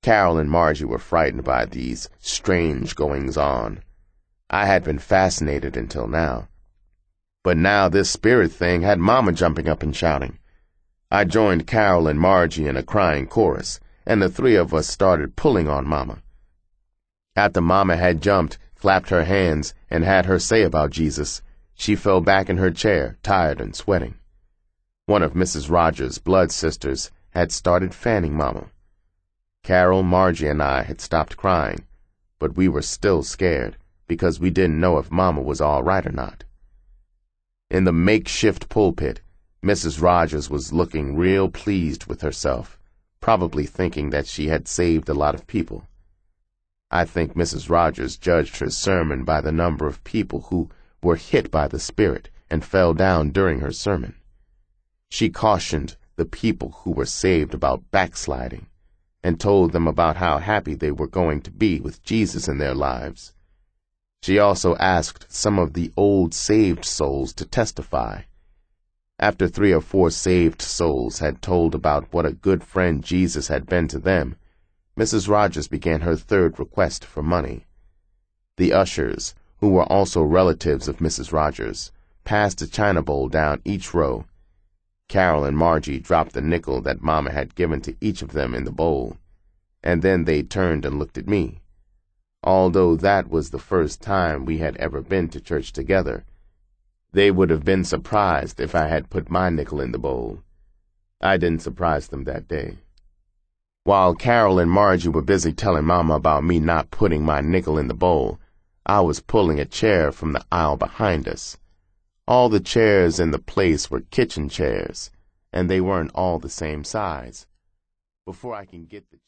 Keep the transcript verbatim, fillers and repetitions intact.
Carol and Margie were frightened by these strange goings-on. I had been fascinated until now. But now this spirit thing had Mama jumping up and shouting. I joined Carol and Margie in a crying chorus, and the three of us started pulling on Mama. After Mama had jumped, clapped her hands, and had her say about Jesus, she fell back in her chair, tired and sweating. One of Missus Rogers' blood sisters had started fanning Mama. Carol, Margie, and I had stopped crying, but we were still scared because we didn't know if Mama was all right or not. In the makeshift pulpit, Missus Rogers was looking real pleased with herself, probably thinking that she had saved a lot of people. I think Missus Rogers judged her sermon by the number of people who were hit by the Spirit and fell down during her sermon. She cautioned the people who were saved about backsliding and told them about how happy they were going to be with Jesus in their lives. She also asked some of the old saved souls to testify. After three or four saved souls had told about what a good friend Jesus had been to them, Missus Rogers began her third request for money. The ushers, who were also relatives of Missus Rogers, passed a china bowl down each row. Carol and Margie dropped the nickel that Mama had given to each of them in the bowl, and then they turned and looked at me. Although that was the first time we had ever been to church together, they would have been surprised if I had put my nickel in the bowl. I didn't surprise them that day. While Carol and Margie were busy telling Mama about me not putting my nickel in the bowl, I was pulling a chair from the aisle behind us. All the chairs in the place were kitchen chairs, and they weren't all the same size. Before I can get the